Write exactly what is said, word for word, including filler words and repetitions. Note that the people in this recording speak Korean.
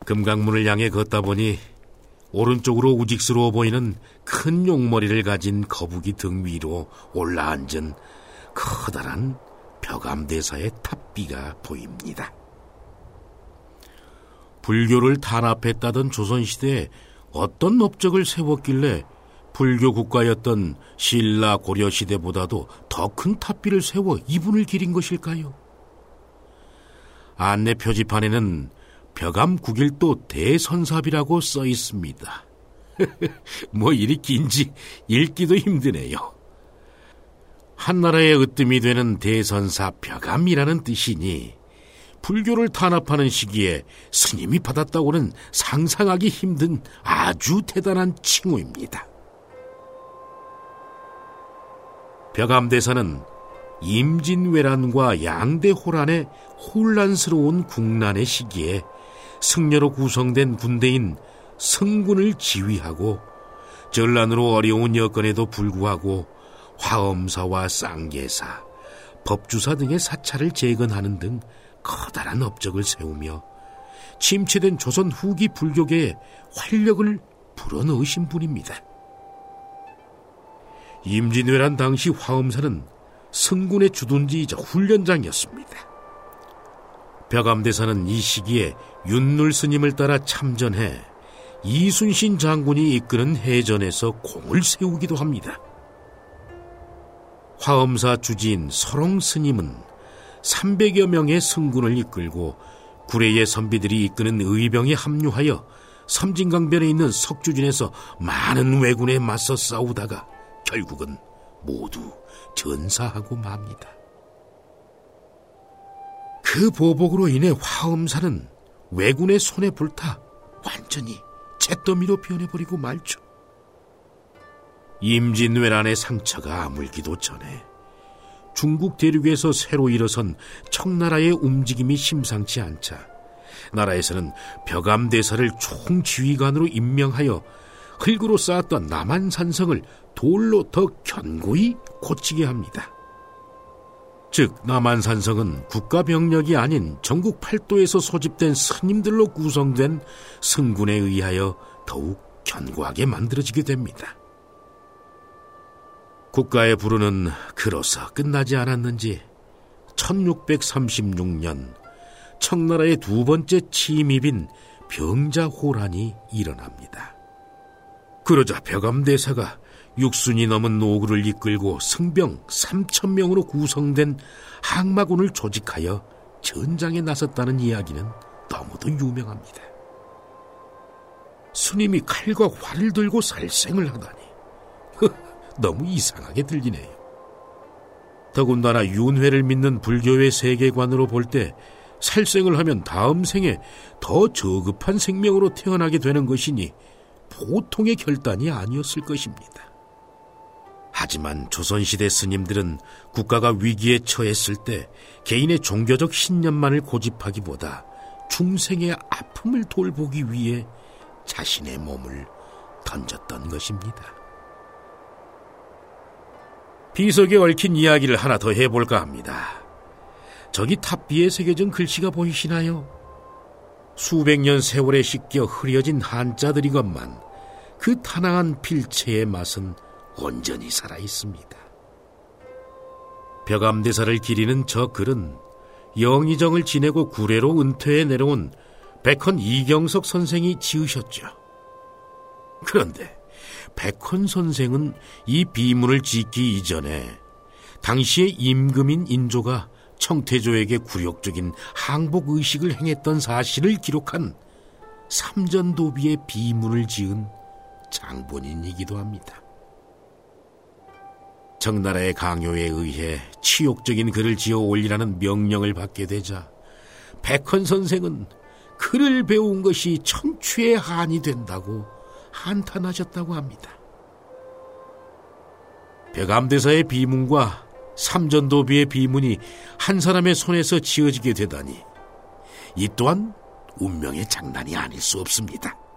금강문을 향해 걷다 보니 오른쪽으로 우직스러워 보이는 큰 용머리를 가진 거북이 등 위로 올라앉은 커다란 벽암대사의 탑비가 보입니다. 불교를 탄압했다던 조선시대에 어떤 업적을 세웠길래 불교 국가였던 신라 고려시대보다도 더 큰 탑비를 세워 이분을 기린 것일까요? 안내 표지판에는 벽암 구길도 대선삽이라고 써 있습니다. 뭐 이리 긴지 읽기도 힘드네요. 한나라의 으뜸이 되는 대선삽 벽암이라는 뜻이니 불교를 탄압하는 시기에 스님이 받았다고는 상상하기 힘든 아주 대단한 칭호입니다. 벽암대사는 임진왜란과 양대호란의 혼란스러운 국난의 시기에 승려로 구성된 군대인 승군을 지휘하고 전란으로 어려운 여건에도 불구하고 화엄사와 쌍계사, 법주사 등의 사찰을 재건하는 등 커다란 업적을 세우며 침체된 조선 후기 불교계에 활력을 불어넣으신 분입니다. 임진왜란 당시 화엄사는 승군의 주둔지이자 훈련장이었습니다. 벽암대사는 이 시기에 윤눌 스님을 따라 참전해 이순신 장군이 이끄는 해전에서 공을 세우기도 합니다. 화엄사 주지인 설홍 스님은 삼백여 명의 승군을 이끌고 구례의 선비들이 이끄는 의병에 합류하여 섬진강변에 있는 석주진에서 많은 왜군에 맞서 싸우다가 결국은 모두 전사하고 맙니다. 그 보복으로 인해 화엄사는 왜군의 손에 불타 완전히 잿더미로 변해버리고 말죠. 임진왜란의 상처가 아물기도 전에 중국 대륙에서 새로 일어선 청나라의 움직임이 심상치 않자 나라에서는 벽암대사를 총지휘관으로 임명하여 흙으로 쌓았던 남한산성을 돌로 더 견고히 고치게 합니다. 즉 남한산성은 국가병력이 아닌 전국 팔도에서 소집된 스님들로 구성된 승군에 의하여 더욱 견고하게 만들어지게 됩니다. 국가의 부르는 그로서 끝나지 않았는지 천육백삼십육 년 청나라의 두 번째 침입인 병자호란이 일어납니다. 그러자 벽암대사가 육순이 넘은 노구를 이끌고 승병 삼천 명으로 구성된 항마군을 조직하여 전장에 나섰다는 이야기는 너무도 유명합니다. 스님이 칼과 활을 들고 살생을 하다니 너무 이상하게 들리네요. 더군다나 윤회를 믿는 불교의 세계관으로 볼 때 살생을 하면 다음 생에 더 저급한 생명으로 태어나게 되는 것이니 보통의 결단이 아니었을 것입니다. 하지만 조선시대 스님들은 국가가 위기에 처했을 때 개인의 종교적 신념만을 고집하기보다 중생의 아픔을 돌보기 위해 자신의 몸을 던졌던 것입니다. 비석에 얽힌 이야기를 하나 더 해볼까 합니다. 저기 탑비에 새겨진 글씨가 보이시나요? 수백 년 세월에 씻겨 흐려진 한자들이건만 그 탄항한 필체의 맛은 온전히 살아있습니다. 벽암대사를 기리는 저 글은 영의정을 지내고 구례로 은퇴해 내려온 백헌 이경석 선생이 지으셨죠. 그런데 백헌 선생은 이 비문을 짓기 이전에 당시의 임금인 인조가 청태조에게 굴욕적인 항복의식을 행했던 사실을 기록한 삼전도비의 비문을 지은 장본인이기도 합니다. 청나라의 강요에 의해 치욕적인 글을 지어 올리라는 명령을 받게 되자 백헌 선생은 글을 배운 것이 천추의 한이 된다고 한탄하셨다고 합니다. 벽암대사의 비문과 삼전도비의 비문이 한 사람의 손에서 지어지게 되다니 이 또한 운명의 장난이 아닐 수 없습니다.